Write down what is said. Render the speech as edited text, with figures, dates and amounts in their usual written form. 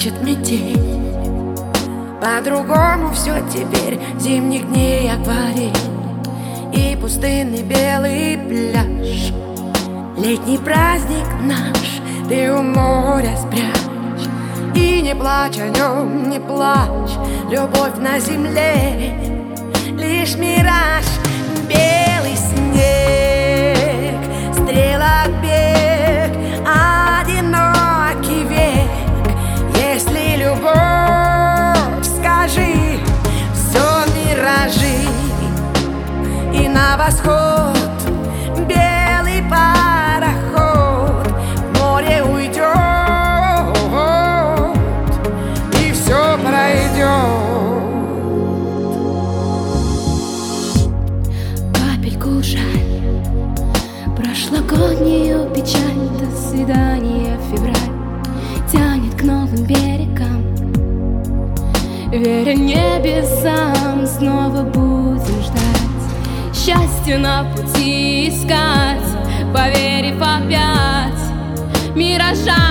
плачет метель. По-другому все теперь, зимних дней акварель и пустынный белый пляж. Летний праздник наш, ты у моря спрячь. И не плачь о нем, не плачь, любовь на земле лишь мираж. Белый снег, стрелок бег, одинокий век. Если любовь, скажи, все миражи. И на восход белый пароход в море уйдет, и все пройдет. Капельку жаль, прошлогоднюю печаль. До свидания, февраль тянет к новым берегам. Веря небесам, снова будем ждать, счастье на пути искать, поверив опять миражам.